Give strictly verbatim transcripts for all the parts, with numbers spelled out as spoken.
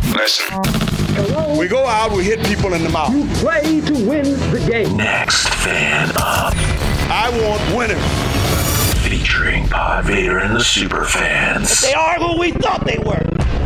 Listen. Hello? We go out, we hit people in the mouth. You play to win the game. Next Fan Up. I want winners. Featuring Pod Vader and the Superfans. They are who we thought they were.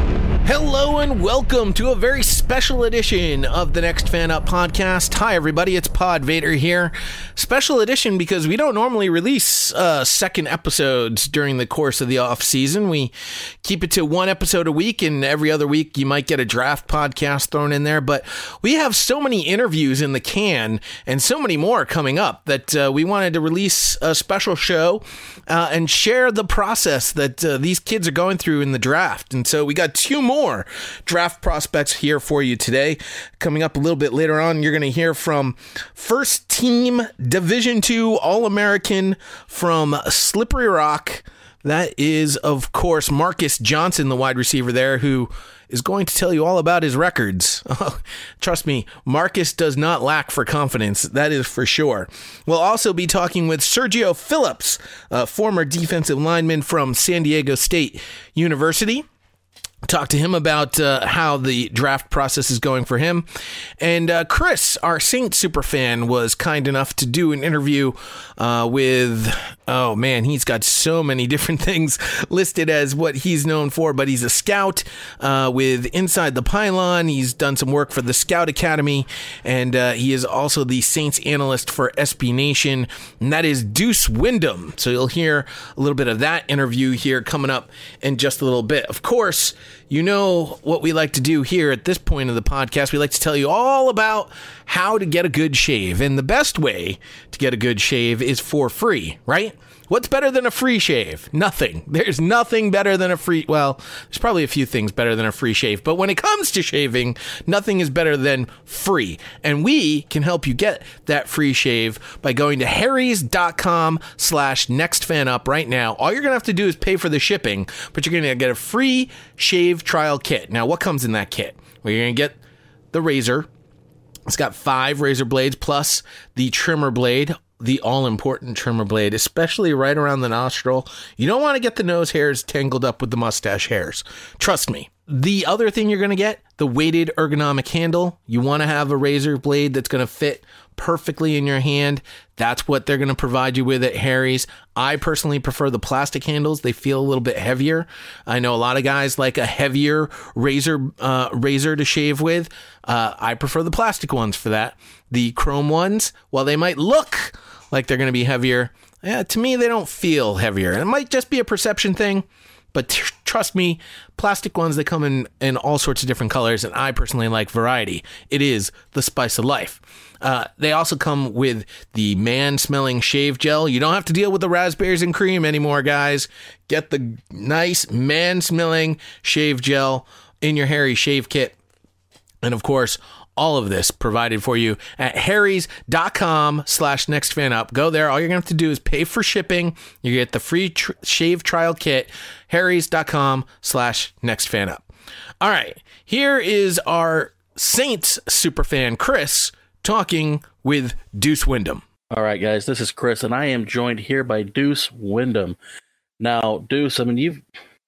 Hello and welcome to a very special edition of the Next Fan Up podcast. Hi everybody, it's Pod Vader here. Special edition because we don't normally release uh, second episodes during the course of the off season. We keep it to one episode a week, and every other week you might get a draft podcast thrown in there. But we have so many interviews in the can and so many more coming up that uh, we wanted to release a special show uh, and share the process that uh, these kids are going through in the draft. And so we got two more More draft prospects here for you today. Coming up a little bit later on, you're going to hear from first team Division two All-American from Slippery Rock. That is, of course, Marcus Johnson, the wide receiver there, who is going to tell you all about his records. Trust me, Marcus does not lack for confidence. That is for sure. We'll also be talking with Sergio Phillips, a former defensive lineman from San Diego State University. Talk to him about uh, how the draft process is going for him. And uh, Chris, our Saints superfan, was kind enough to do an interview uh, with, oh man, he's got so many different things listed as what he's known for, but he's a scout uh, with Inside the Pylon. He's done some work for the Scout Academy, and uh, he is also the Saints analyst for S B Nation, and that is Deuce Wyndham. So you'll hear a little bit of that interview here coming up in just a little bit. Of course, you know what we like to do here at this point of the podcast. We like to tell you all about how to get a good shave. And the best way to get a good shave is for free, right? What's better than a free shave? Nothing. There's nothing better than a free... Well, there's probably a few things better than a free shave. But when it comes to shaving, nothing is better than free. And we can help you get that free shave by going to harrys.com slash nextfanup right now. All you're going to have to do is pay for the shipping, but you're going to get a free shave trial kit. Now, what comes in that kit? Well, you're going to get the razor. It's got five razor blades plus the trimmer blade, the all-important trimmer blade, especially right around the nostril. You don't want to get the nose hairs tangled up with the mustache hairs. Trust me. The other thing you're going to get, the weighted ergonomic handle. You want to have a razor blade that's going to fit perfectly in your hand. That's what they're going to provide you with at Harry's. I personally prefer the plastic handles. They feel a little bit heavier. I know a lot of guys like a heavier razor uh, razor to shave with. Uh, I prefer the plastic ones for that. The chrome ones, while they might look like they're going to be heavier, yeah, to me, they don't feel heavier. It might just be a perception thing, but tr- trust me, plastic ones, they come in, in all sorts of different colors, and I personally like variety. It is the spice of life. Uh, they also come with the man-smelling shave gel. You don't have to deal with the raspberries and cream anymore, guys. Get the nice man-smelling shave gel in your Harry shave kit. And of course, all of this provided for you at harrys.com slash nextfanup. Go there. All you're going to have to do is pay for shipping. You get the free tr- shave trial kit, harrys.com slash nextfanup. All right. Here is our Saints superfan, Chris, talking with Deuce Wyndham. All right, guys, this is Chris, and I am joined here by Deuce Wyndham. Now, Deuce, I mean, you've...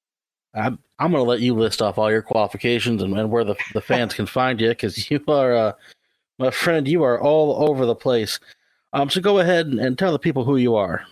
I'm, I'm going to let you list off all your qualifications and, and where the, the fans can find you, because you are, uh, my friend, you are all over the place. Um, so go ahead and, and tell the people who you are.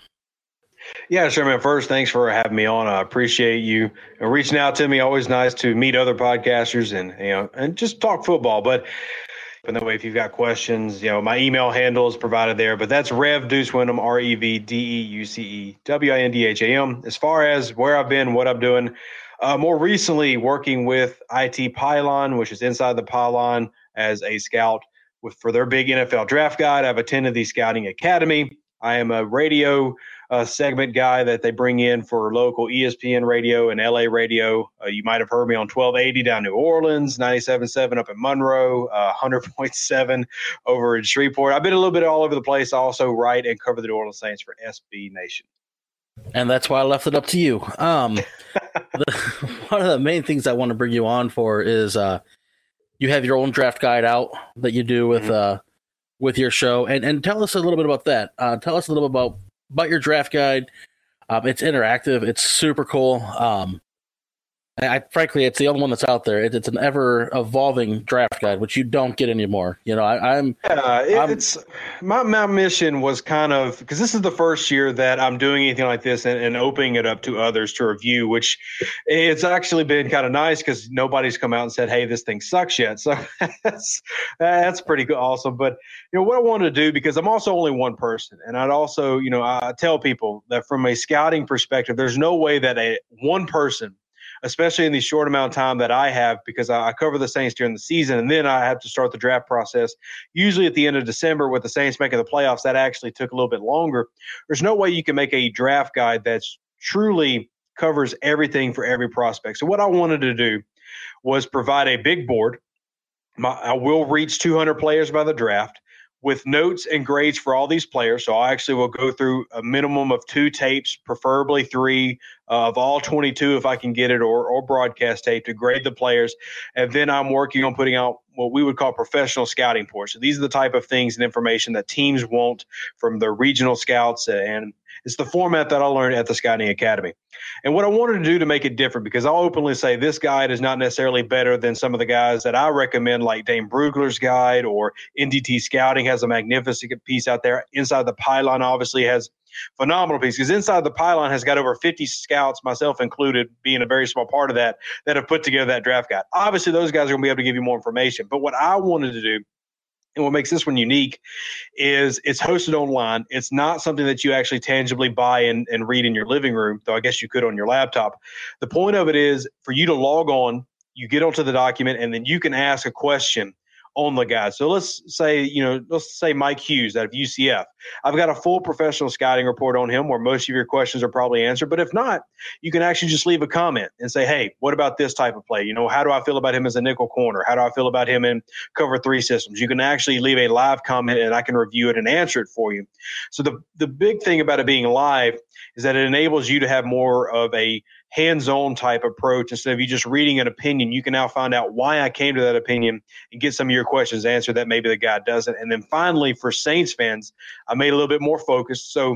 Yeah, sure, man. First, thanks for having me on. I appreciate you reaching out to me. Always nice to meet other podcasters and, you know, and just talk football. But and that way, if you've got questions, you know, my email handle is provided there. But that's Rev Deuce Wyndham, R E V D E U C E W I N D H A M. As far as where I've been, what I'm doing, Uh, more recently, working with I T Pylon, which is Inside the Pylon, as a scout with for their big N F L draft guide. I've attended the Scouting Academy. I am a radio uh, segment guy that they bring in for local E S P N radio and L A radio. Uh, you might have heard me on twelve eighty down New Orleans, ninety-seven point seven up in Monroe, uh, one hundred point seven over in Shreveport. I've been a little bit all over the place. I also write and cover the New Orleans Saints for S B Nation. And that's why I left it up to you. Um, the, one of the main things I want to bring you on for is uh, you have your own draft guide out that you do with mm-hmm. uh, with your show, and and tell us a little bit about that. Uh, tell us a little bit about about your draft guide. Um, it's interactive. It's super cool. Um, I, frankly, it's the only one that's out there. It, it's an ever-evolving draft guide, which you don't get anymore. You know, I, I'm. Yeah, it, I'm, it's my my mission was kind of because this is the first year that I'm doing anything like this and, and opening it up to others to review, which it's actually been kind of nice because nobody's come out and said, "Hey, this thing sucks yet." So that's that's pretty good, awesome. But you know what I wanted to do, because I'm also only one person, and I'd also, you know, I tell people that from a scouting perspective, there's no way that a one person, especially in the short amount of time that I have, because I cover the Saints during the season, and then I have to start the draft process, usually at the end of December with the Saints making the playoffs. That actually took a little bit longer. There's no way you can make a draft guide that's truly covers everything for every prospect. So what I wanted to do was provide a big board. My, I will reach two hundred players by the draft, with notes and grades for all these players. So I actually will go through a minimum of two tapes, preferably three, uh, of all twenty-two if I can get it, or, or broadcast tape to grade the players. And then I'm working on putting out what we would call professional scouting reports. So these are the type of things and information that teams want from their regional scouts, and it's the format that I learned at the Scouting Academy. And what I wanted to do to make it different, because I'll openly say this guide is not necessarily better than some of the guys that I recommend, like Dane Brugler's guide, or N D T Scouting has a magnificent piece out there. Inside the Pylon obviously has phenomenal piece, because Inside the Pylon has got over fifty scouts, myself included, being a very small part of that, that have put together that draft guide. Obviously, those guys are going to be able to give you more information. But what I wanted to do, and what makes this one unique, is it's hosted online. It's not something that you actually tangibly buy and, and read in your living room, though I guess you could on your laptop. The point of it is for you to log on, you get onto the document, and then you can ask a question on the guide. So let's say, you know, let's say Mike Hughes out of U C F. I've got a full professional scouting report on him where most of your questions are probably answered. But if not, you can actually just leave a comment and say, hey, what about this type of play? You know, how do I feel about him as a nickel corner? How do I feel about him in cover three systems? You can actually leave a live comment and I can review it and answer it for you. So the, the big thing about it being live is that it enables you to have more of a hands-on type approach. Instead of you just reading an opinion, you can now find out why I came to that opinion and get some of your questions answered that maybe the guy doesn't. And then finally, for Saints fans, I made a little bit more focused. So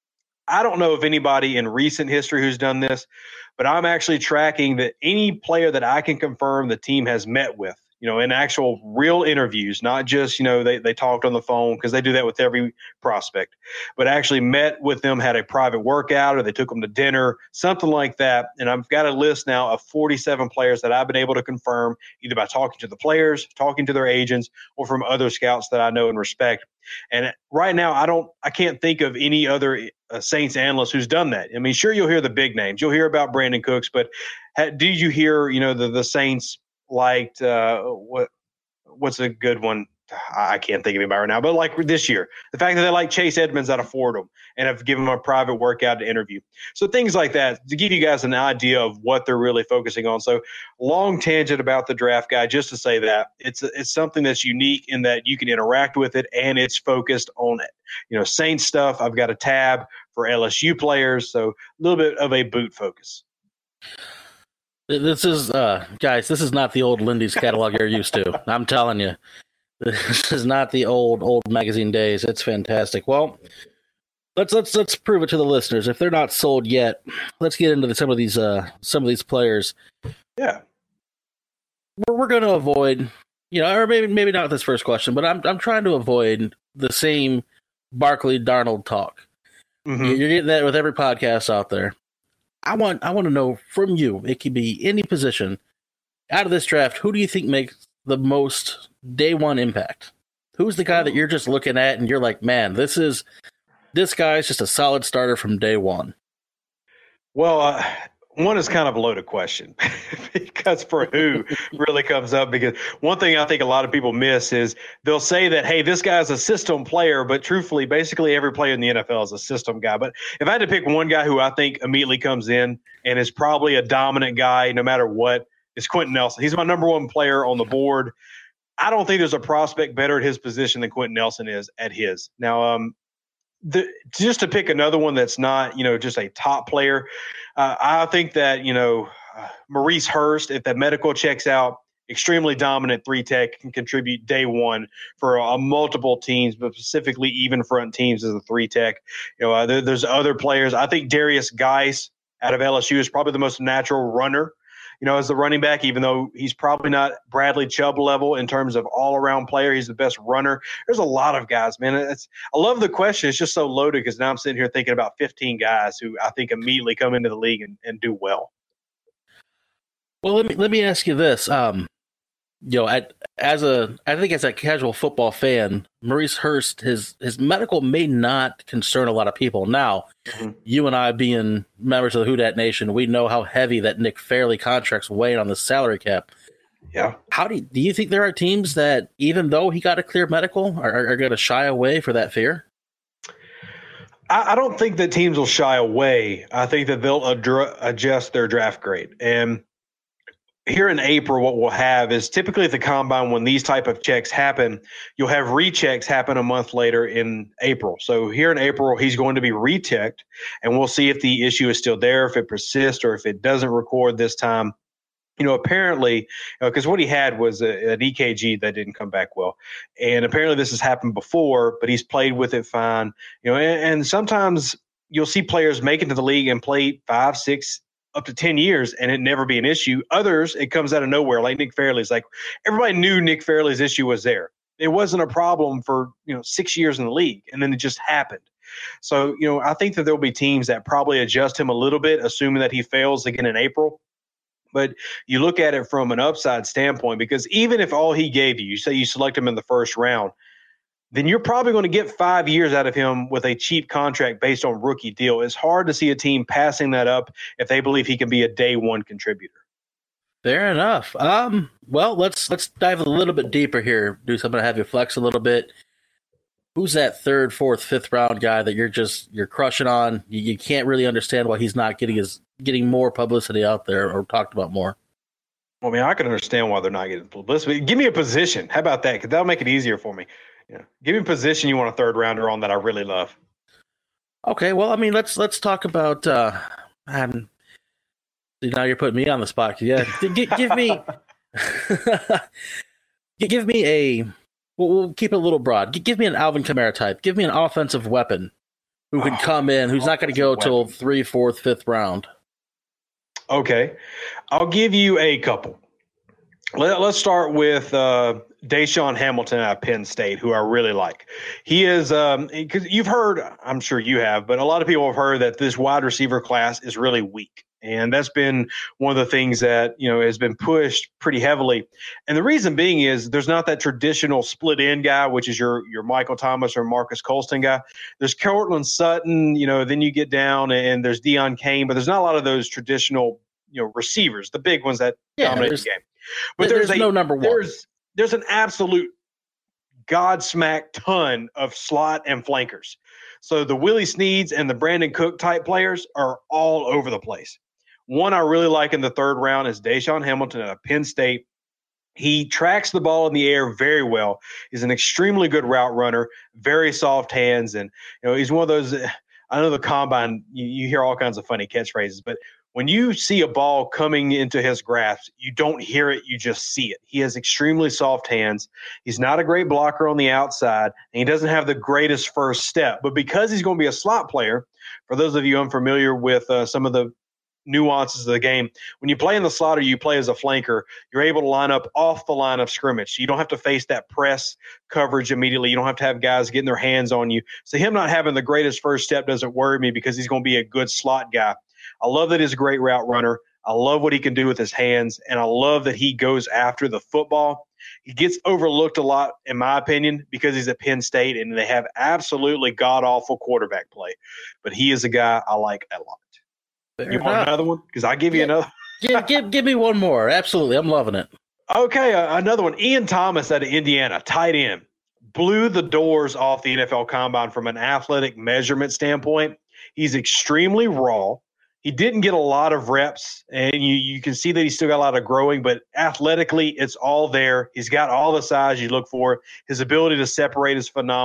I don't know of anybody in recent history who's done this, but I'm actually tracking that any player that I can confirm the team has met with, you know, in actual real interviews, not just, you know, they, they talked on the phone, because they do that with every prospect, but actually met with them, had a private workout, or they took them to dinner, something like that. And I've got a list now of forty-seven players that I've been able to confirm either by talking to the players, talking to their agents, or from other scouts that I know and respect. And right now, I don't, I can't think of any other uh, Saints analyst who's done that. I mean, sure, you'll hear the big names, you'll hear about Brandon Cooks, but ha, did you hear, you know, the, the Saints liked uh, what what's a good one? I can't think of anybody right now, but like this year, the fact that they like Chase Edmonds out of Fordham and have given him a private workout to interview. So things like that to give you guys an idea of what they're really focusing on. So long tangent about the draft guide, just to say that it's it's something that's unique in that you can interact with it and it's focused on it. You know, Saints stuff. I've got a tab for L S U players, so a little bit of a boot focus. This is, uh, guys, this is not the old Lindy's catalog you're used to. I'm telling you. This is not the old, old magazine days. It's fantastic. Well, let's let's let's prove it to the listeners. If they're not sold yet, let's get into the, some of these uh, some of these players. Yeah. We're we're gonna avoid, you know, or maybe maybe not this first question, but I'm I'm trying to avoid the same Barkley Darnold talk. Mm-hmm. You're getting that with every podcast out there. I want I want to know from you, it could be any position, out of this draft, who do you think makes the most day one impact? Who's the guy that you're just looking at and you're like, man, this is this guy's just a solid starter from day one? Well, uh, one is kind of a loaded question because for who really comes up, because one thing I think a lot of people miss is they'll say that, hey, this guy's a system player, but truthfully, basically every player in the N F L is a system guy. But if I had to pick one guy who I think immediately comes in and is probably a dominant guy no matter what, it's Quentin Nelson. He's my number one player on the board. I don't think there's a prospect better at his position than Quentin Nelson is at his. Now, um, the, just to pick another one that's not, you know, just a top player, uh, I think that, you know, uh, Maurice Hurst, if that medical checks out, extremely dominant three tech, can contribute day one for uh, multiple teams, but specifically even front teams as a three tech. You know, uh, there, there's other players. I think Darius Geis out of L S U is probably the most natural runner. you know, as the running back, even though he's probably not Bradley Chubb level in terms of all-around player. He's the best runner. There's a lot of guys, man. It's, I love the question. It's just so loaded because now I'm sitting here thinking about fifteen guys who I think immediately come into the league and, and do well. Well, let me let me ask you this. Um, you know, at, as a I think as a casual football fan, Maurice Hurst, his his medical may not concern a lot of people. Now, mm-hmm. you and I, being members of the Who Dat Nation, we know how heavy that Nick Fairley contract's weighing on the salary cap. Yeah. How do you, do you think there are teams that, even though he got a clear medical, are, are going to shy away for that fear? I, I don't think that teams will shy away. I think that they'll adru- adjust their draft grade. And here in April, what we'll have is typically at the combine, when these type of checks happen, you'll have rechecks happen a month later in April. So here in April, he's going to be rechecked, and we'll see if the issue is still there, if it persists, or if it doesn't record this time. You know, apparently, because what he had was a, an E K G that didn't come back well. And apparently this has happened before, but he's played with it fine. You know, and, and sometimes you'll see players make it to the league and play five, six, up to ten years and it never be an issue. Others, it comes out of nowhere, like Nick Fairley's. Like, everybody knew Nick Fairley's issue was there. It wasn't a problem for, you know, six years in the league, and then it just happened. So, you know, I think that there'll be teams that probably adjust him a little bit, assuming that he fails again in April. But you look at it from an upside standpoint, because even if all he gave you, you say you select him in the first round, then you're probably going to get five years out of him with a cheap contract based on rookie deal. It's hard to see a team passing that up if they believe he can be a day one contributor. Fair enough. Um, well, let's let's dive a little bit deeper here. Do something to have you flex a little bit. Who's that third, fourth, fifth round guy that you're just you're crushing on? You, you can't really understand why he's not getting his getting more publicity out there or talked about more. Well, I mean, I can understand why they're not getting publicity. Give me a position. How about that? Because that'll make it easier for me. Yeah. Give me a position you want a third rounder on that I really love. Okay, well, I mean, let's let's talk about. Uh, um, now you're putting me on the spot. Yeah, give, give me, give me a. We'll, we'll keep it a little broad. Give me an Alvin Kamara type. Give me an offensive weapon who can oh, come in, who's not going to go weapon. till three, fourth, fifth round. Okay, I'll give you a couple. Let, let's start with uh, Deshaun Hamilton out of Penn State, who I really like. He is um, – because you've heard – I'm sure you have, but a lot of people have heard that this wide receiver class is really weak. And that's been one of the things that, you know, has been pushed pretty heavily. And the reason being is there's not that traditional split end guy, which is your your Michael Thomas or Marcus Colston guy. There's Courtland Sutton, you know, then you get down and there's Deion Kane, but there's not a lot of those traditional, you know, receivers, the big ones that yeah, dominate the game. But there's, there's a, no number one. There's, there's an absolute Godsmack ton of slot and flankers. So the Willie Sneads and the Brandon Cook type players are all over the place. One I really like in the third round is Deshaun Hamilton out of Penn State. He tracks the ball in the air very well. He's an extremely good route runner, very soft hands, and you know he's one of those. I know the combine, you, you hear all kinds of funny catchphrases, but when you see a ball coming into his grasp, you don't hear it, you just see it. He has extremely soft hands. He's not a great blocker on the outside, and he doesn't have the greatest first step. But because he's going to be a slot player, for those of you unfamiliar with uh, some of the nuances of the game, when you play in the slot or you play as a flanker, you're able to line up off the line of scrimmage. You don't have to face that press coverage immediately. You don't have to have guys getting their hands on you. So him not having the greatest first step doesn't worry me because he's going to be a good slot guy. I love that he's a great route runner. I love what he can do with his hands, and I love that he goes after the football. He gets overlooked a lot, in my opinion, because he's at Penn State, and they have absolutely god-awful quarterback play. But he is a guy I like a lot. Fair you enough. Want another one? Because I give you yeah. another. give, give, give me one more. Absolutely. I'm loving it. Okay, uh, another one. Ian Thomas out of Indiana, tight end. Blew the doors off the N F L Combine from an athletic measurement standpoint. He's extremely raw. He didn't get a lot of reps, and you, you can see that he's still got a lot of growing, but athletically, it's all there. He's got all the size you look for. His ability to separate is phenomenal.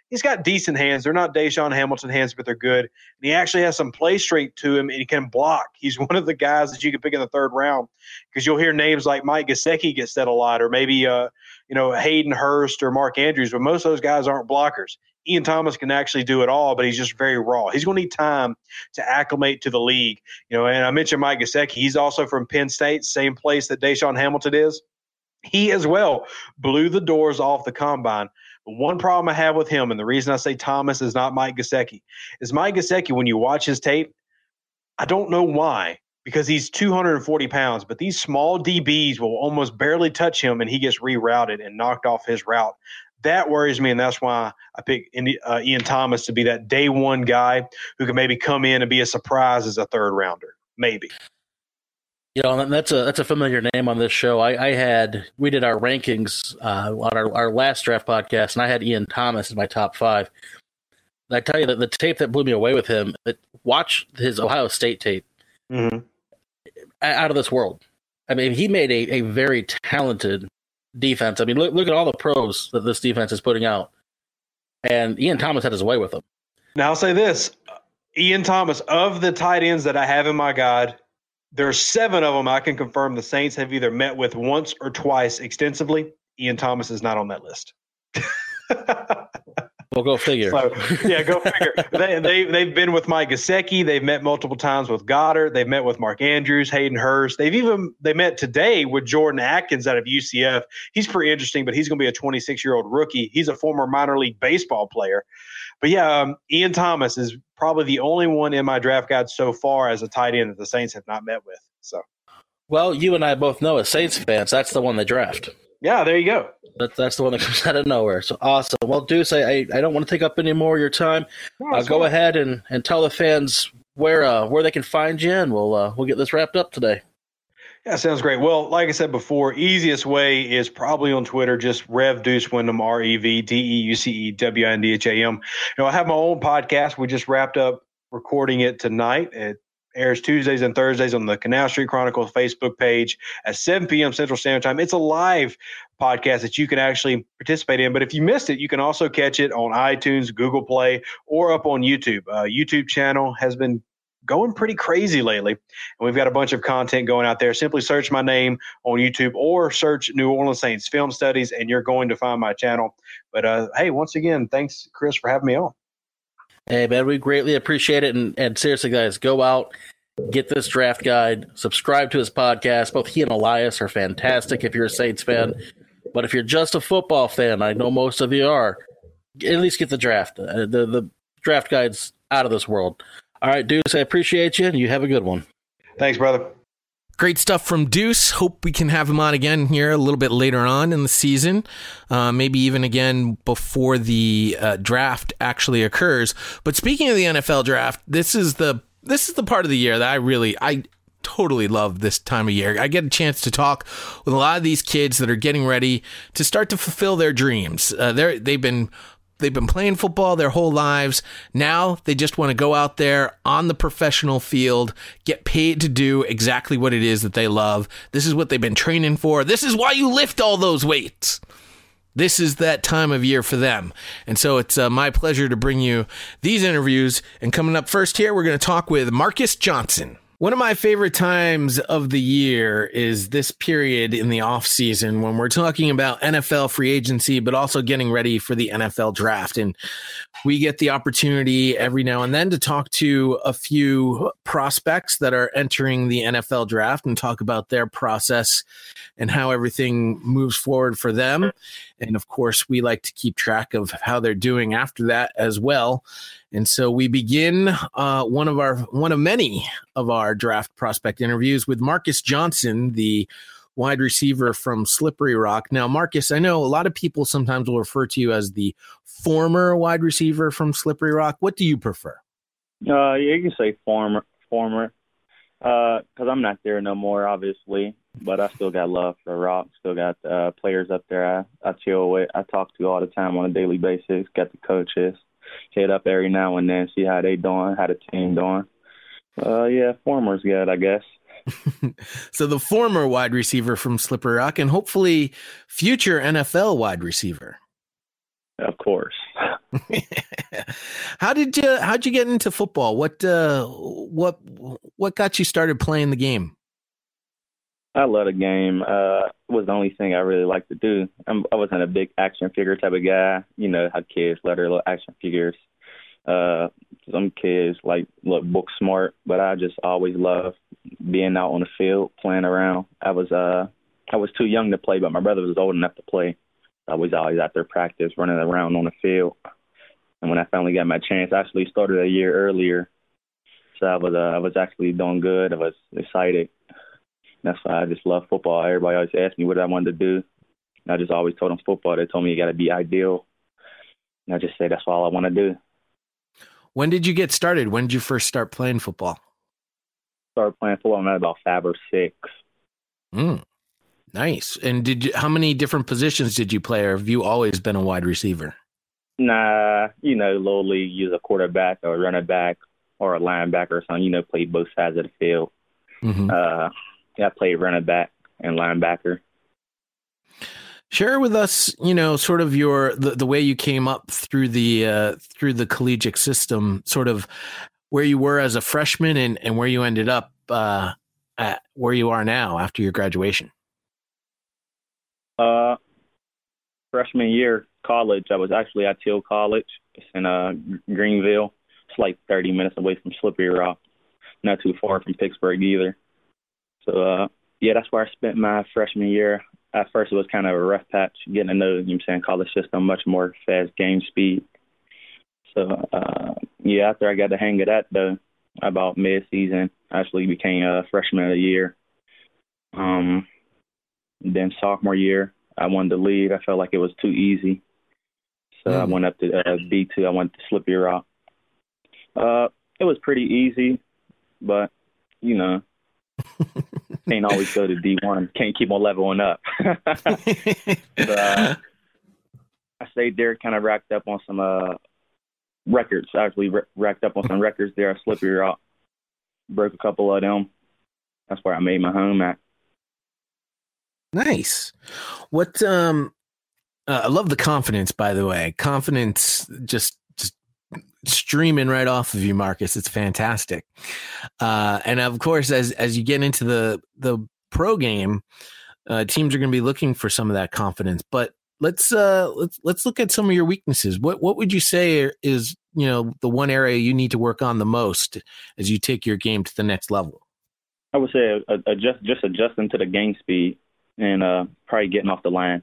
he's got decent hands. They're not Deshaun Hamilton hands, but they're good. And he actually has some play strength to him, and he can block. He's one of the guys that you can pick in the third round because you'll hear names like Mike Gesicki get said a lot, or maybe uh, you know Hayden Hurst or Mark Andrews, but most of those guys aren't blockers. Ian Thomas can actually do it all, but he's just very raw. He's going to need time to acclimate to the league. You know, and I mentioned Mike Gesicki. He's also from Penn State, same place that Deshaun Hamilton is. He as well blew the doors off the combine. But one problem I have with him, and the reason I say Thomas is not Mike Gesicki, is Mike Gesicki, when you watch his tape, I don't know why, because he's two hundred forty pounds, but these small D Bs will almost barely touch him, and he gets rerouted and knocked off his route. That worries me, and that's why I picked uh, Ian Thomas to be that day one guy who can maybe come in and be a surprise as a third rounder, maybe. You know, that's a that's a familiar name on this show. I, I had we did our rankings uh, on our, our last draft podcast, and I had Ian Thomas in my top five. And I tell you that the tape that blew me away with him, that watch his Ohio State tape, mm-hmm. out of this world. I mean, he made a, a very talented defense. I mean, look look at all the pros that this defense is putting out, and Ian Thomas had his way with them. Now I'll say this: Ian Thomas, of the tight ends that I have in my guide, there are seven of them I can confirm the Saints have either met with once or twice extensively. Ian Thomas is not on that list. Well, go figure. So, yeah, go figure. they, they, they've been with Mike Gesicki. They've met multiple times with Goddard. They've met with Mark Andrews, Hayden Hurst. They've even they met today with Jordan Atkins out of U C F. He's pretty interesting, but he's going to be a twenty-six-year-old rookie. He's a former minor league baseball player. But, yeah, um, Ian Thomas is probably the only one in my draft guide so far as a tight end that the Saints have not met with. So, well, you and I both know as Saints fans, that's the one they draft. Yeah, there you go. That, that's the one that comes out of nowhere. So awesome. Well, Deuce, I, I, I don't want to take up any more of your time. No, uh, go fine. ahead and, and tell the fans where uh, where they can find you, and we'll uh, we'll get this wrapped up today. Yeah, sounds great. Well, like I said before, easiest way is probably on Twitter, just Rev Deuce Wyndham, R E V D E U C E W I N D H A M. You know, I have my own podcast. We just wrapped up recording it tonight. It airs Tuesdays and Thursdays on the Canal Street Chronicles Facebook page at seven p.m. Central Standard Time. It's a live podcast that you can actually participate in. But if you missed it, you can also catch it on iTunes, Google Play, or up on YouTube. Uh, YouTube channel has been going pretty crazy lately, and we've got a bunch of content going out there. Simply search my name on YouTube or search New Orleans Saints Film Studies, and you're going to find my channel. But, uh, hey, once again, thanks, Chris, for having me on. Hey, man, we greatly appreciate it. And, and seriously, guys, go out, get this draft guide, subscribe to his podcast. Both he and Elias are fantastic if you're a Saints fan. But if you're just a football fan, I know most of you are, at least get the draft. Uh, the, the draft guide's out of this world. All right, Deuce, I appreciate you, and you have a good one. Thanks, brother. Great stuff from Deuce. Hope we can have him on again here a little bit later on in the season, uh, maybe even again before the uh, draft actually occurs. But speaking of the N F L draft, this is the this is the part of the year that I really I totally love this time of year. I get a chance to talk with a lot of these kids that are getting ready to start to fulfill their dreams. Uh, they're they've been. They've been playing football their whole lives. Now they just want to go out there on the professional field, get paid to do exactly what it is that they love. This is what they've been training for. This is why you lift all those weights. This is that time of year for them. And so it's uh, my pleasure to bring you these interviews. And coming up first here, we're going to talk with Marcus Johnson. One of my favorite times of the year is this period in the off season when we're talking about N F L free agency, but also getting ready for the N F L draft. And we get the opportunity every now and then to talk to a few prospects that are entering the N F L draft and talk about their process and how everything moves forward for them. And of course, we like to keep track of how they're doing after that as well. And so we begin uh, one of our one of many of our draft prospect interviews with Marcus Johnson, the wide receiver from Slippery Rock. Now, Marcus, I know a lot of people sometimes will refer to you as the former wide receiver from Slippery Rock. What do you prefer? Uh, yeah, you can say former, former, because uh, I'm not there no more, obviously. But I still got love for Rock. Still got uh, players up there I, I chill with. I talk to all the time on a daily basis. Got the coaches. Hit up every now and then, see how they doing, how the team doing. Uh, yeah, former's good, I guess. So the former wide receiver from Slippery Rock and hopefully future N F L wide receiver. Of course. How did you how'd you get into football? What uh, what what got you started playing the game? I love the game. Uh, it was the only thing I really liked to do. I'm, I wasn't a big action figure type of guy. You know how kids love their little action figures. Uh, some kids like look book smart, but I just always loved being out on the field, playing around. I was uh, I was too young to play, but my brother was old enough to play. I was always out there practice, running around on the field. And when I finally got my chance, I actually started a year earlier. So I was uh, I was actually doing good. I was excited. That's why I just love football. Everybody always asked me what I wanted to do. And I just always told them football. They told me you got to be ideal. And I just said that's all I want to do. When did you get started? When did you first start playing football? Started playing football when I was about five or six. Mm, nice. And did you, how many different positions did you play, or have you always been a wide receiver? Nah, you know, low league, use a quarterback or a running back or a linebacker or something. You know, play both sides of the field. Mm-hmm. Uh, yeah, I played running back and linebacker. Share with us, you know, sort of your the, the way you came up through the uh, through the collegiate system, sort of where you were as a freshman and, and where you ended up uh, at where you are now after your graduation. Uh, freshman year, college. I was actually at Teal College. It's in uh, Greenville. It's like thirty minutes away from Slippery Rock. Not too far from Pittsburgh either. So, uh, yeah, that's where I spent my freshman year. At first, it was kind of a rough patch, getting to know, you know what I'm saying, college system, much more fast game speed. So, uh, yeah, after I got the hang of that, though, about mid-season, I actually became a freshman of the year. Um, then sophomore year, I wanted to leave. I felt like it was too easy. So mm. I went up to uh, B two. I went to Slippery Rock. Uh, it was pretty easy, but, you know, can't always go to D one. Can't keep on leveling up. But, uh, I stayed there, kind of racked up on some uh, records. I actually r- racked up on some records there at Slippery Rock. Broke a couple of them. That's where I made my home at. Nice. What? Um, uh, I love the confidence. By the way, confidence just just streaming right off of you, Marcus. It's fantastic. Uh, and of course, as as you get into the the pro game, uh, teams are going to be looking for some of that confidence. But let's uh, let's let's look at some of your weaknesses. What what would you say is, you know, the one area you need to work on the most as you take your game to the next level? I would say uh, adjust just adjusting to the game speed and uh, probably getting off the line.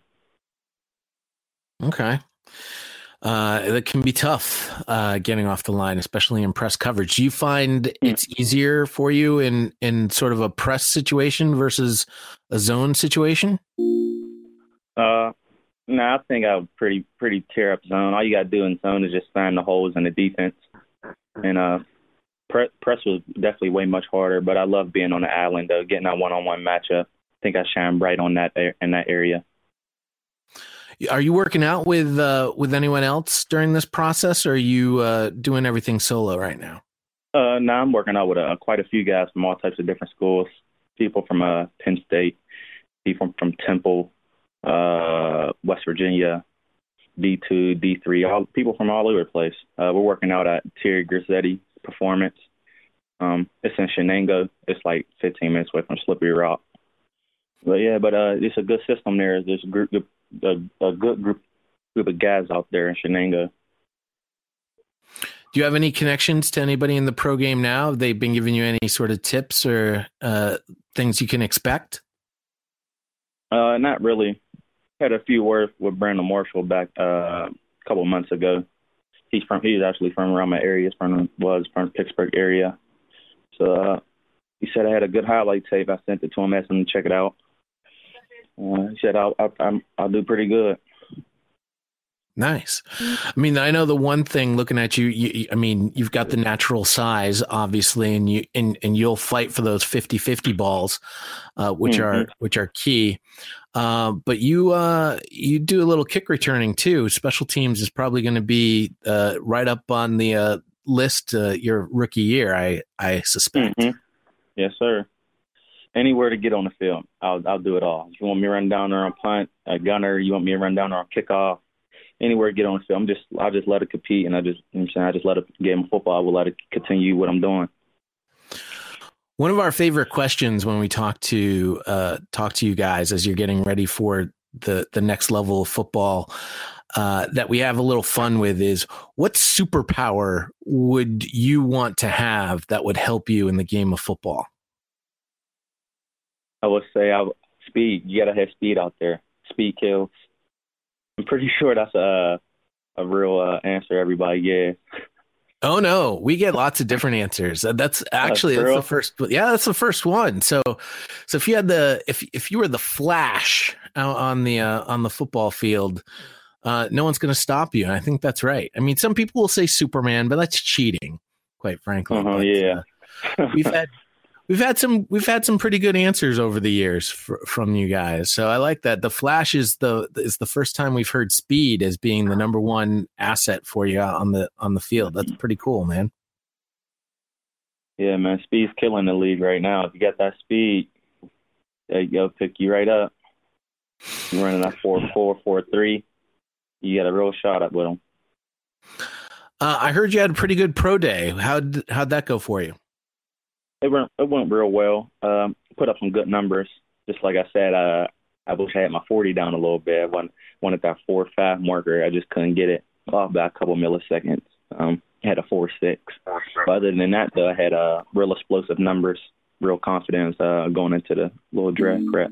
Okay. Uh, it can be tough uh, getting off the line, especially in press coverage. Do you find it's easier for you in, in sort of a press situation versus a zone situation? Uh, no, I think I would pretty pretty tear up zone. All you got to do in zone is just find the holes in the defense. And uh, pre- press was definitely way much harder, but I love being on the island, though, getting that one-on-one matchup. I think I shine bright on that in that area. Are you working out with uh, with anyone else during this process, or are you uh, doing everything solo right now? Uh, no, I'm working out with uh, quite a few guys from all types of different schools. People from uh, Penn State, people from Temple, uh, West Virginia, D two, D three, all people from all over the place. Uh, we're working out at Terry Grissetti Performance. Um, it's in Shenango. It's like fifteen minutes away from Slippery Rock. But yeah, but uh, it's a good system there. There's a group, a, a good group, group of guys out there in Shenango. Do you have any connections to anybody in the pro game now? Have they been giving you any sort of tips or uh, things you can expect? Uh, not really. Had a few words with Brandon Marshall back uh, a couple of months ago. He's from. He's actually from around my area. He's from was from the Pittsburgh area. So uh, he said I had a good highlight tape. I sent it to him, asked him to check it out. Uh, he said I'll, I'll I'm, I'll do pretty good. Nice. I mean, I know the one thing looking at you, you, I mean, you've got the natural size, obviously, and you and, and you'll fight for those fifty-fifty balls, uh, which mm-hmm. are which are key. Uh, but you uh, you do a little kick returning too. Special teams is probably going to be uh, right up on the uh, list uh, your rookie year, I I suspect. Mm-hmm. Yes, sir. Anywhere to get on the field, I'll I'll do it all. If you want me to run down there on punt, a gunner, you want me to run down there on kickoff, anywhere to get on the field. I'm just I just let it compete, and I just you know what I'm saying I just let it game of football. I will let it continue what I'm doing. One of our favorite questions when we talk to uh, talk to you guys as you're getting ready for the the next level of football uh, that we have a little fun with is, what superpower would you want to have that would help you in the game of football? I would say I would, speed. You gotta have speed out there. Speed kills. I'm pretty sure that's a a real uh, answer everybody gives. Oh no, we get lots of different answers. That's actually that's, that's the first. Yeah, that's the first one. So, so if you had the if if you were the Flash out on the uh, on the football field, uh, no one's going to stop you. And I think that's right. I mean, some people will say Superman, but that's cheating, quite frankly. Uh-huh, but, yeah, uh, we've had we've had some we've had some pretty good answers over the years fr- from you guys. So I like that. The Flash is the is the first time we've heard speed as being the number one asset for you on the on the field. That's pretty cool, man. Yeah, man, speed's killing the league right now. If you got that speed, they go pick you right up. You're running that four four four three. You got a real shot up with them. Uh, I heard you had a pretty good pro day. How'd how'd that go for you? It went it went real well. Um, put up some good numbers. Just like I said, uh, I wish I had my forty down a little bit. I wanted, wanted that four five marker. I just couldn't get it off by a couple milliseconds. Um, I had a four six. But other than that, though, I had uh, real explosive numbers, real confidence uh, going into the little draft prep.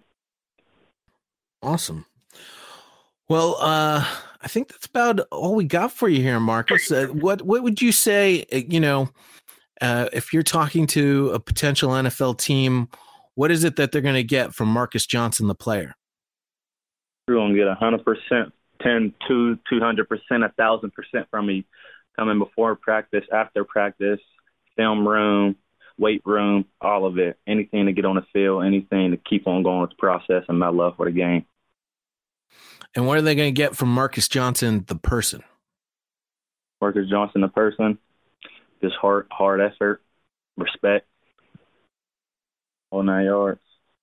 Awesome. Well, uh, I think that's about all we got for you here, Marcus. Uh, what what would you say, you know, uh, if you're talking to a potential N F L team, what is it that they're going to get from Marcus Johnson, the player? You're going to get one hundred percent, ten, two, two hundred percent, one thousand percent from me coming before practice, after practice, film room, weight room, all of it. Anything to get on the field, anything to keep on going with the process and my love for the game. And what are they going to get from Marcus Johnson, the person? Marcus Johnson, the person, just hard, hard effort, respect, all nine yards.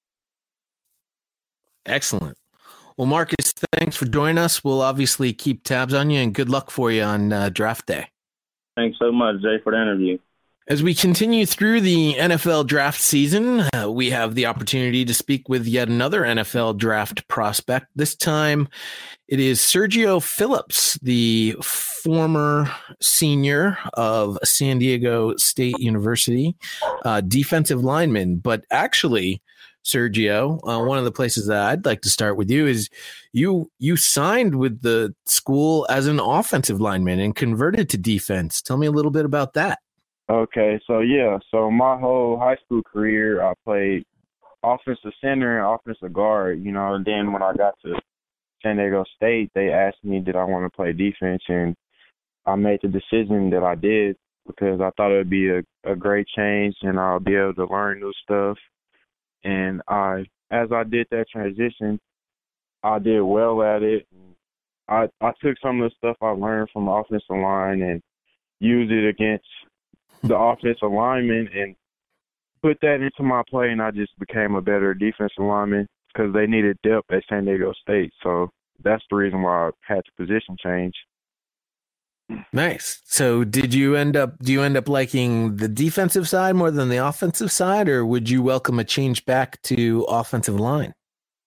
Excellent. Well, Marcus, thanks for joining us. We'll obviously keep tabs on you, and good luck for you on uh, draft day. Thanks so much, Jay, for the interview. As we continue through the N F L draft season, uh, we have the opportunity to speak with yet another N F L draft prospect. This time it is Sergio Phillips, the former senior of San Diego State University, uh, defensive lineman. But actually, Sergio, uh, one of the places that I'd like to start with you is you you signed with the school as an offensive lineman and converted to defense. Tell me a little bit about that. Okay, so yeah, so my whole high school career, I played offensive center and offensive guard, you know, and then when I got to San Diego State, they asked me did I want to play defense, and I made the decision that I did because I thought it would be a, a great change and I'll be able to learn new stuff. And I, as I did that transition, I did well at it. I, I took some of the stuff I learned from the offensive line and used it against the offensive lineman and put that into my play, and I just became a better defensive lineman because they needed depth at San Diego State. So that's the reason why I had the position change. Nice. So did you end up, do you end up liking the defensive side more than the offensive side, or would you welcome a change back to offensive line?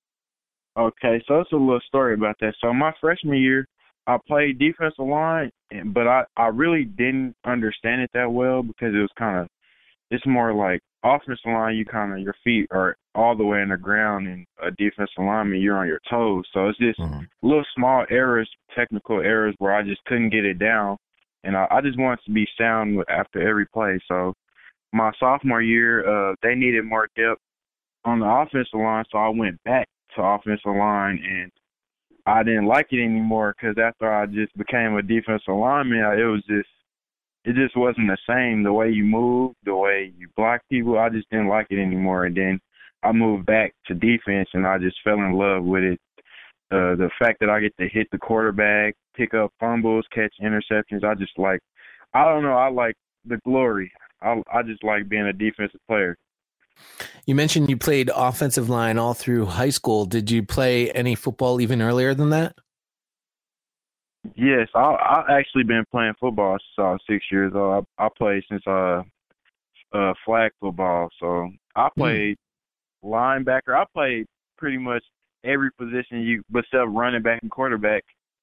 Okay, so it's a little story about that. So my freshman year, I played defensive line, but I, I really didn't understand it that well because it was kind of, it's more like offensive line, you kind of, your feet are all the way in the ground, and a defensive lineman, you're on your toes. So it's just mm-hmm. little small errors, technical errors where I just couldn't get it down. And I, I just wanted to be sound after every play. So my sophomore year, uh, they needed more depth on the offensive line, so I went back to offensive line, and I didn't like it anymore because after I just became a defensive lineman, it was just, it just wasn't the same. The way you move, the way you block people, I just didn't like it anymore. And then I moved back to defense, and I just fell in love with it. Uh, the fact that I get to hit the quarterback, pick up fumbles, catch interceptions, I just like, I don't know, I like the glory. I, I just like being a defensive player. You mentioned you played offensive line all through high school. Did you play any football even earlier than that? Yes, I I actually been playing football since I was six years old. I, I played since uh uh flag football, so I played mm. linebacker. I played pretty much every position you except running back and quarterback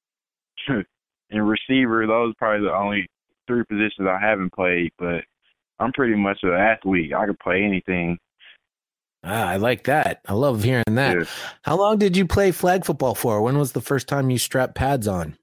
and receiver. Those are probably the only three positions I haven't played, but I'm pretty much an athlete. I can play anything. Ah, I like that. I love hearing that. Yeah. How long did you play flag football for? When was the first time you strapped pads on?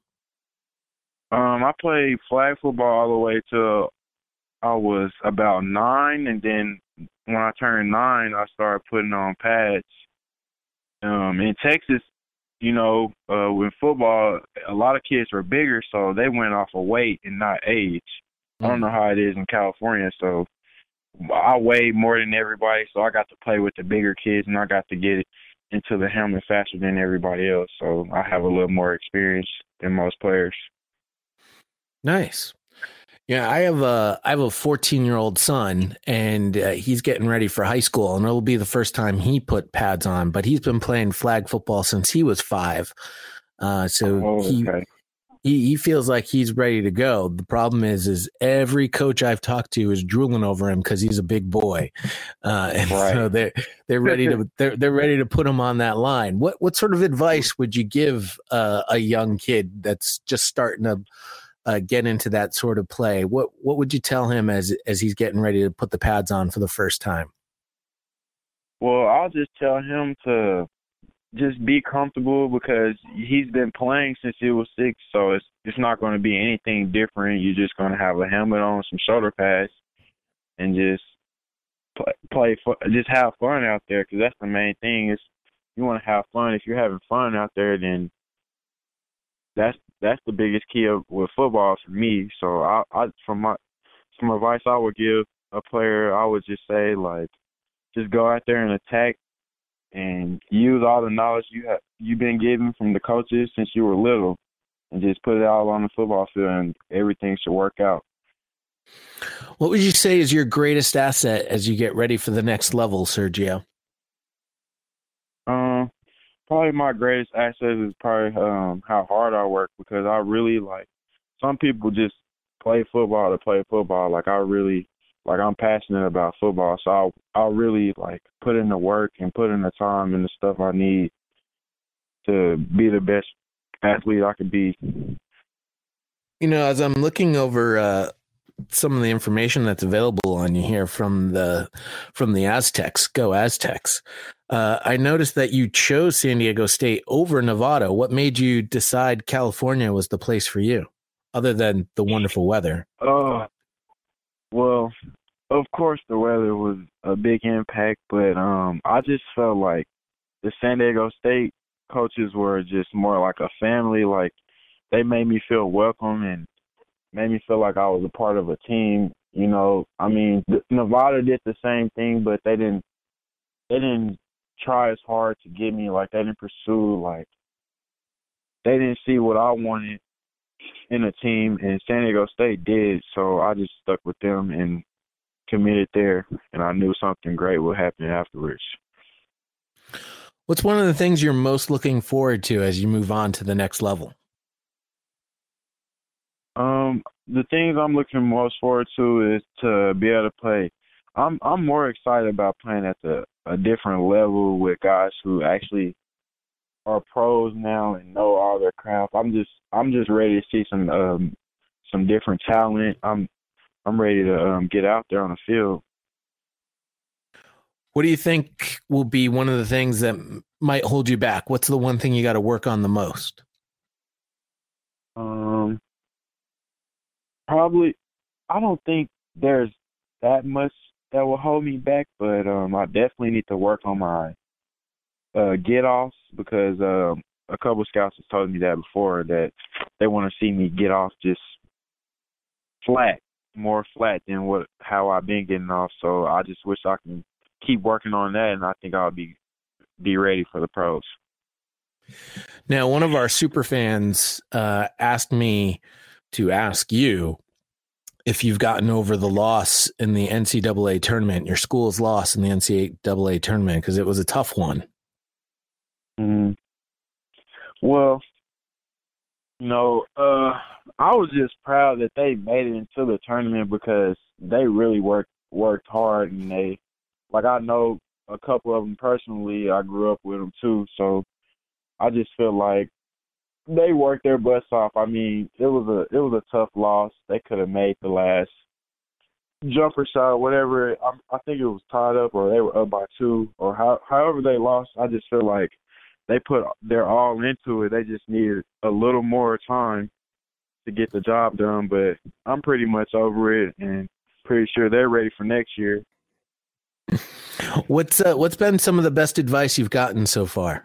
Um, I played flag football all the way till I was about nine, and then when I turned nine, I started putting on pads. Um, in Texas, you know, uh, with football, a lot of kids were bigger, so they went off of weight and not age. Mm. I don't know how it is in California, so I weighed more than everybody, so I got to play with the bigger kids, and I got to get into the helmet faster than everybody else, so I have a little more experience than most players. Nice. Yeah, I have a I have a fourteen-year-old son, and uh, he's getting ready for high school, and it'll be the first time he put pads on. But he's been playing flag football since he was five, uh, so oh, he, okay. he he feels like he's ready to go. The problem is, is every coach I've talked to is drooling over him because he's a big boy, uh, and right. so they're they're ready to they're they're ready to put him on that line. What what sort of advice would you give uh, a young kid that's just starting to Uh, get into that sort of play? What what would you tell him as as he's getting ready to put the pads on for the first time? Well, I'll just tell him to just be comfortable because he's been playing since he was six, so it's it's not going to be anything different. You're just going to have a helmet on, some shoulder pads, and just play, play just have fun out there because that's the main thing. Is you want to have fun. If you're having fun out there, then that's that's the biggest key of, with football for me. So I, I from my some advice I would give a player, I would just say like, just go out there and attack, and use all the knowledge you have you've been given from the coaches since you were little, and just put it all on the football field, and everything should work out. What would you say is your greatest asset as you get ready for the next level, Sergio? Um. Probably my greatest asset is probably um, how hard I work, because I really like some people just play football to play football. Like I really like I'm passionate about football, so I'll I'll really like put in the work and put in the time and the stuff I need to be the best athlete I could be. You know, as I'm looking over uh, some of the information that's available on you here from the from the Aztecs, go Aztecs. Uh, I noticed that you chose San Diego State over Nevada. What made you decide California was the place for you, other than the wonderful weather? Oh, uh, well, of course the weather was a big impact, but um, I just felt like the San Diego State coaches were just more like a family. Like they made me feel welcome and made me feel like I was a part of a team. You know, I mean, Nevada did the same thing, but they didn't. They didn't. try as hard to get me. Like they didn't pursue, like they didn't see what I wanted in a team, and San Diego State did, so I just stuck with them and committed there, and I knew something great would happen afterwards. What's one of the things you're most looking forward to as you move on to the next level? Um, the things I'm looking most forward to is to be able to play. I'm I'm more excited about playing at the a different level with guys who actually are pros now and know all their craft. I'm just I'm just ready to see some um, some different talent. I'm I'm ready to um, get out there on the field. What do you think will be one of the things that might hold you back? What's the one thing you got to work on the most? Um, probably, I don't think there's that much that will hold me back, but um, I definitely need to work on my uh, get-offs, because um, a couple of scouts have told me that before, that they want to see me get off just flat, more flat than what how I've been getting off. So I just wish I can keep working on that, and I think I'll be be ready for the pros. Now, one of our super fans uh, asked me to ask you if you've gotten over the loss in the N C double A tournament, your school's loss in the N C double A tournament, because it was a tough one. Mm-hmm. Well, You know, uh, I was just proud that they made it into the tournament because they really worked worked hard, and they, like, I know a couple of them personally. I grew up with them too, so I just feel like they worked their butts off. I mean, it was a it was a tough loss. They could have made the last jumper shot, whatever. I, I think it was tied up, or they were up by two, or how, however they lost. I just feel like they put their all into it. They just needed a little more time to get the job done, but I'm pretty much over it and pretty sure they're ready for next year. What's uh, what's been some of the best advice you've gotten so far?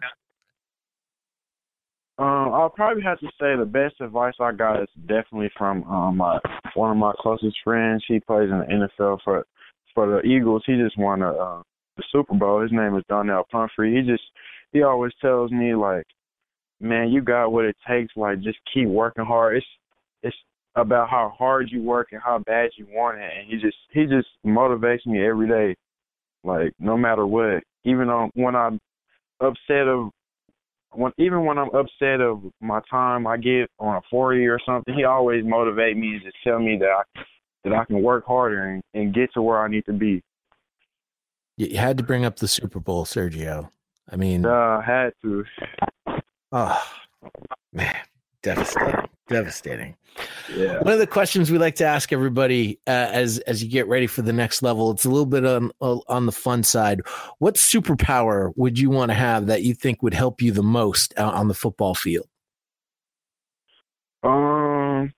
Um, I'll probably have to say the best advice I got is definitely from um, my one of my closest friends. He plays in the N F L for for the Eagles. He just won a, uh, the Super Bowl. His name is Donnell Pumphrey. He just he always tells me, like, man, you got what it takes. Like, just keep working hard. It's it's about how hard you work and how bad you want it. And he just he just motivates me every day. Like, no matter what, even on when I'm upset of when even when I'm upset of my time I get on a forty or something, he always motivate me and just tell me that I, that I can work harder and, and get to where I need to be. You had to bring up the Super Bowl, Sergio. I mean, uh, I had to. Oh man, devastating, devastating. Yeah. One of the questions we like to ask everybody uh, as as you get ready for the next level, it's a little bit on on the fun side. What superpower would you want to have that you think would help you the most out on the football field? Um,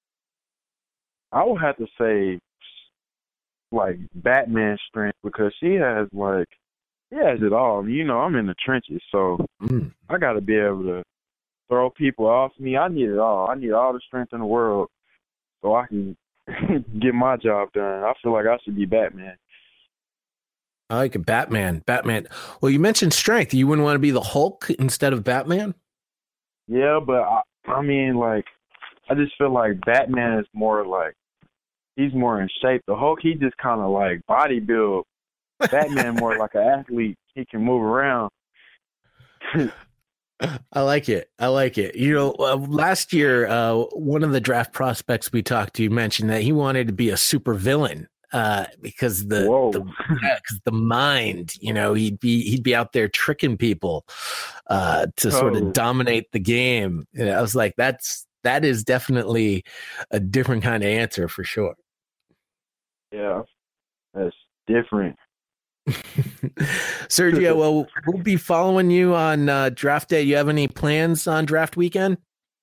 I would have to say, like, Batman strength, because she has like he has it all. You know, I'm in the trenches, so mm. I got to be able to throw people off me. I need it all. I need all the strength in the world so I can get my job done. I feel like I should be Batman. I like a Batman. Batman. Well, you mentioned strength. You wouldn't want to be the Hulk instead of Batman? Yeah, but I, I mean, like, I just feel like Batman is more like, he's more in shape. The Hulk, he just kind of like bodybuild. Batman more like an athlete. He can move around. I like it. I like it. You know, uh, last year, uh, one of the draft prospects we talked to mentioned that he wanted to be a super villain uh, because the the, yeah, 'cause the mind, you know, he'd be he'd be out there tricking people uh, to oh. sort of dominate the game. And I was like, that's that is definitely a different kind of answer for sure. Yeah, that's different. Sergio, well, we'll be following you on uh, draft day. You have any plans on draft weekend?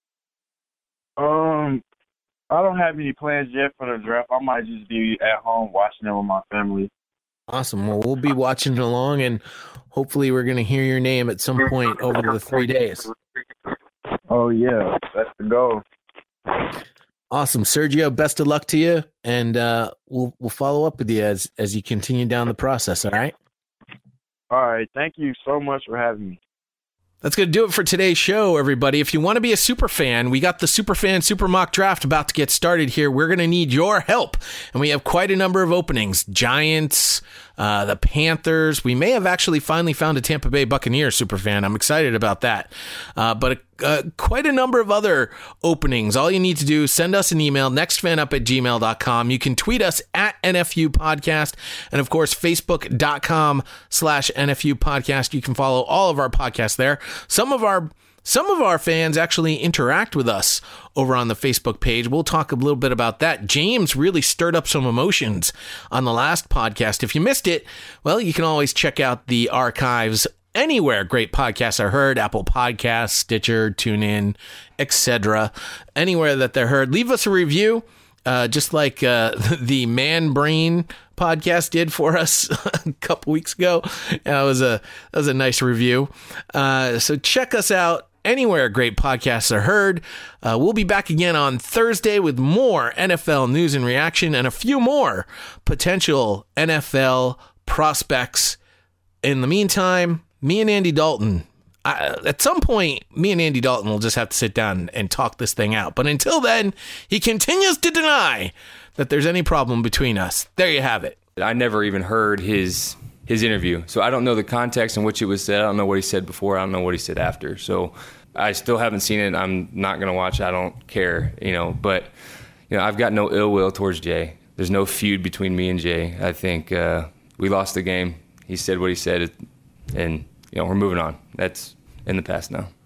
Um, I don't have any plans yet for the draft. I might just be at home watching it with my family. Awesome. Well, we'll be watching along, and hopefully we're going to hear your name at some point over the three days. Oh, yeah. That's the goal. Awesome. Sergio, best of luck to you, and uh, we'll we'll follow up with you as, as you continue down the process, all right? All right. Thank you so much for having me. That's going to do it for today's show, everybody. If you want to be a super fan, we got the Superfan Super Mock Draft about to get started here. We're going to need your help, and we have quite a number of openings. Giants, uh, the Panthers. We may have actually finally found a Tampa Bay Buccaneers super fan. I'm excited about that. Uh, but uh, quite a number of other openings. All you need to do is send us an email, nextfanup at gmail dot com. You can tweet us at N F U Podcast, and of course, facebook.com slash NFU Podcast. You can follow all of our podcasts there. Some of our some of our fans actually interact with us over on the Facebook page. We'll talk a little bit about that. James really stirred up some emotions on the last podcast. If you missed it, well, you can always check out the archives anywhere great podcasts are heard, Apple Podcasts, Stitcher, TuneIn, et cetera. Anywhere that they're heard. Leave us a review, uh, just like uh, the Man Brain podcast did for us a couple weeks ago. That was a that was a nice review. Uh, so check us out anywhere great podcasts are heard. Uh, we'll be back again on Thursday with more N F L news and reaction and a few more potential N F L prospects. In the meantime, me and Andy Dalton, I, at some point, me and Andy Dalton will just have to sit down and talk this thing out. But until then, he continues to deny that there's any problem between us. There you have it. I never even heard his his interview, so I don't know the context in which it was said. I don't know what he said before. I don't know what he said after. So I still haven't seen it. I'm not going to watch it. I don't care, you know. But, you know, I've got no ill will towards Jay. There's no feud between me and Jay. I think uh, we lost the game. He said what he said, and, you know, we're moving on. That's in the past now.